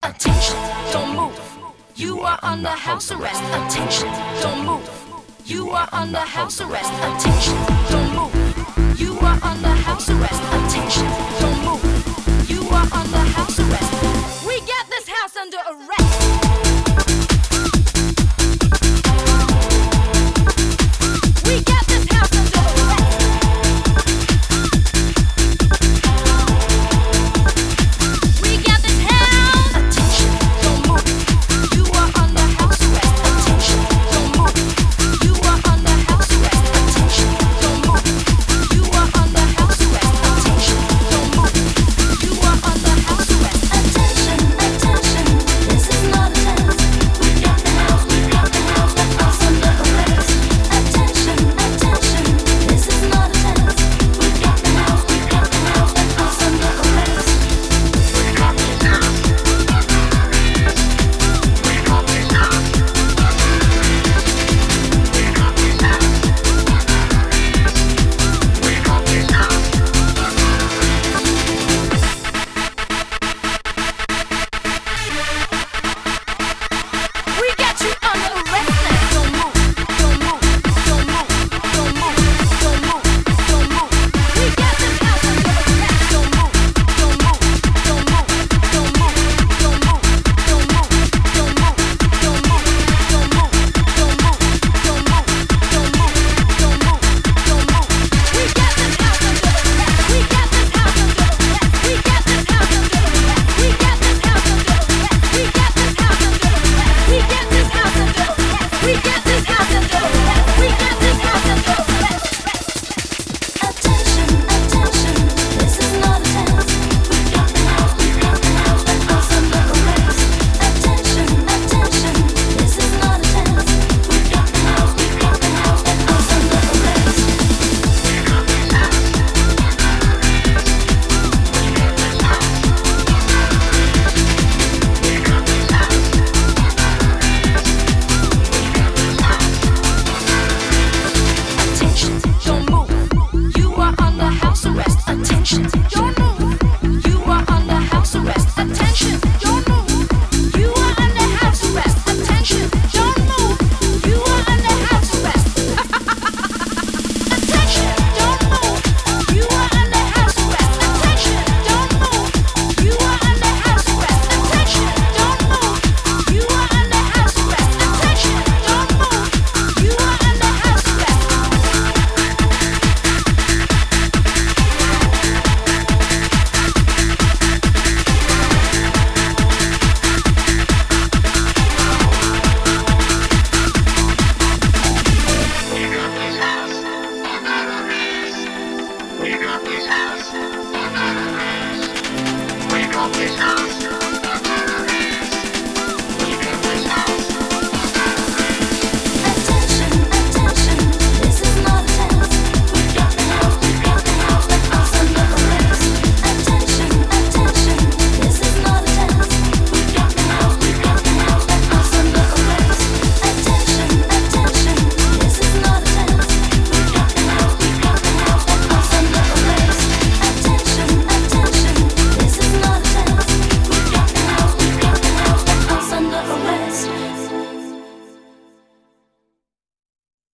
Attention, don't move. You are under house arrest. Attention, don't move. You are under house arrest. Attention, don't move. You are under house arrest. Attention, don't move. You are under house arrest. We got this house under arrest. We got this house.